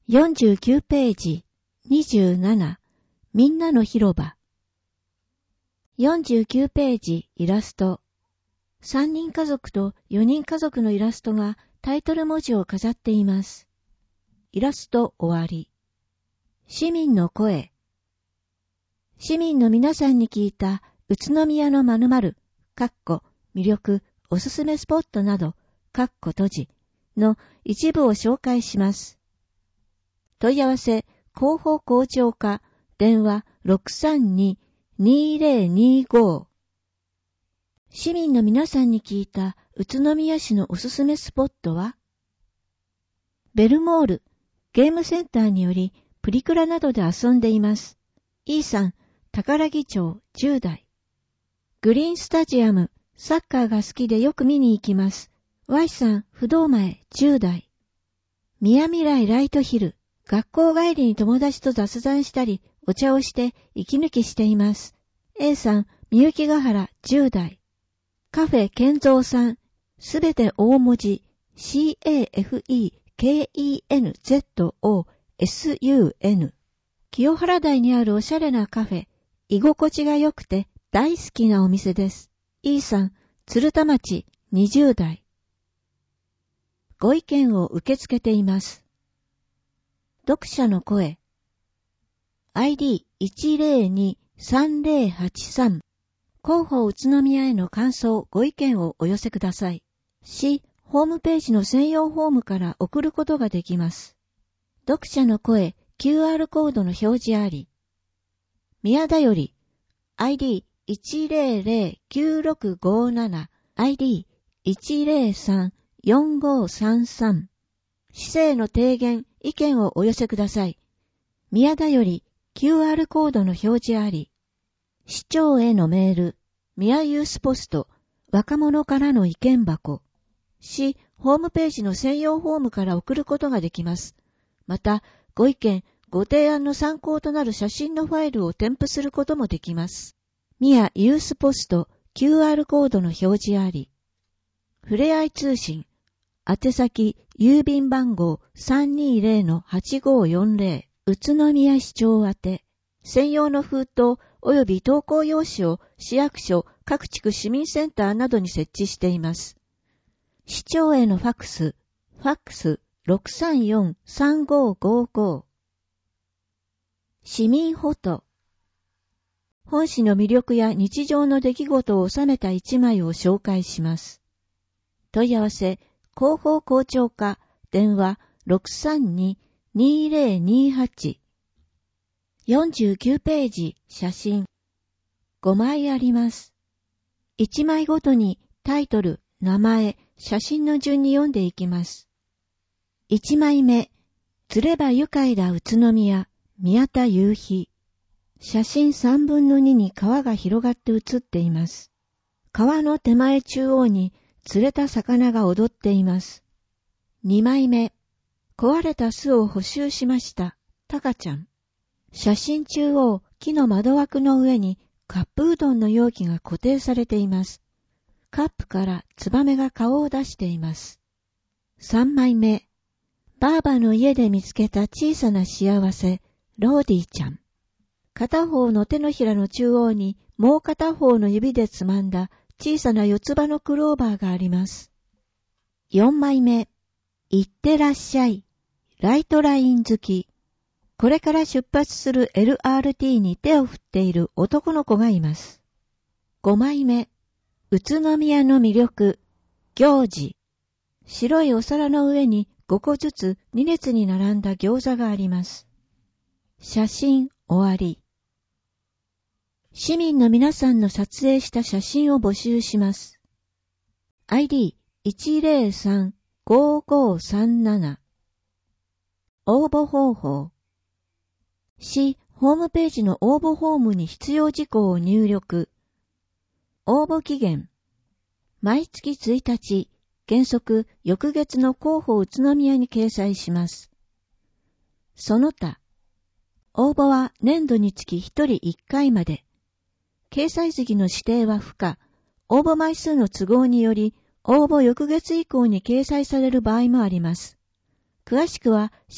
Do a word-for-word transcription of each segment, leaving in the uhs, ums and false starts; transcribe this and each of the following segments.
よんじゅうきゅうページにじゅうななみんなの広場。よんじゅうきゅうページイラスト。さんにん家族とよにん家族のイラストがタイトル文字を飾っています。イラスト終わり。市民の声。市民の皆さんに聞いた宇都宮の〇〇、かっこ魅力、おすすめスポットなど、かっこ閉じの一部を紹介します。問い合わせ、広報広聴課、電話 ろくさんに にーぜろにーご。市民の皆さんに聞いた宇都宮市のおすすめスポットは、ベルモール、ゲームセンターによりプリクラなどで遊んでいます。E さん、宝木町じゅう代。グリーンスタジアム、サッカーが好きでよく見に行きます。Y さん、不動前じゅう代。宮未来ライトヒル、学校帰りに友達と雑談したり、お茶をして息抜きしています。A さん、みゆきがはらじゅう代。カフェ健三さん、すべて大文字、シーエーエフイーケーイーエヌゼットオーエスユーエヌ。清原台にあるおしゃれなカフェ、居心地が良くて大好きなお店です。E さん、鶴田町にじゅう代。ご意見を受け付けています。読者の声。アイディーいちぜろにさんぜろはちさん。広報宇都宮への感想、ご意見をお寄せください。市、ホームページの専用フォームから送ることができます。読者の声、キューアール コードの表示あり。宮田より、アイディーいちぜろぜろきゅうろくごなな、アイディーいちぜろさんよんごさんさん。市政への提言、意見をお寄せください。宮田より、キューアール コードの表示あり。市長へのメール、宮ユースポスト、若者からの意見箱。市、ホームページの専用フォームから送ることができます。また、ご意見、ご提案の参考となる写真のファイルを添付することもできます。宮ユースポスト、キューアール コードの表示あり。ふれあい通信、宛先、郵便番号 さんにーぜろのはちごよんぜろ、宇都宮市長宛て。専用の封筒及び投稿用紙を市役所、各地区市民センターなどに設置しています。市長へのファックス、ファックス ろくさんよんさんごごご。市民フォト。本市の魅力や日常の出来事を収めた一枚を紹介します。問い合わせ、広報広聴課、電話 ろくさんに にーぜろにーはち。よんじゅうきゅうページ、写真。ごまいあります。いちまいごとにタイトル、名前、写真の順に読んでいきます。いちまいめ、釣れば愉快だ宇都宮、宮田夕日。写真さんぶんのにに川が広がって写っています。川の手前中央に釣れた魚が踊っています。にまいめ、壊れた巣を補修しました、タカちゃん。写真中央、木の窓枠の上にカップうどんの容器が固定されています。カップからツバメが顔を出しています。さんまいめ、ばあばの家で見つけた小さな幸せ、ローディーちゃん。片方の手のひらの中央にもう片方の指でつまんだ小さな四つ葉のクローバーがあります。よんまいめ、いってらっしゃい、ライトライン好き。これから出発する エルアールティー に手を振っている男の子がいます。ごまいめ、宇都宮の魅力、行事。白いお皿の上にごこずつに列に並んだ餃子があります。写真終わり。市民の皆さんの撮影した写真を募集します。アイディーいちぜろさんごごさんなな。応募方法。市ホームページの応募フォームに必要事項を入力。応募期限。毎月ついたち、原則翌月の広報宇都宮に掲載します。その他。応募は年度につきひとりいっかいまで。掲載月の指定は不可。応募枚数の都合により、応募翌月以降に掲載される場合もあります。詳しくは市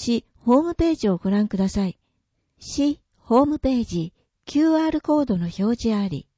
ホームページをご覧ください。市ホームページ キューアール コードの表示あり。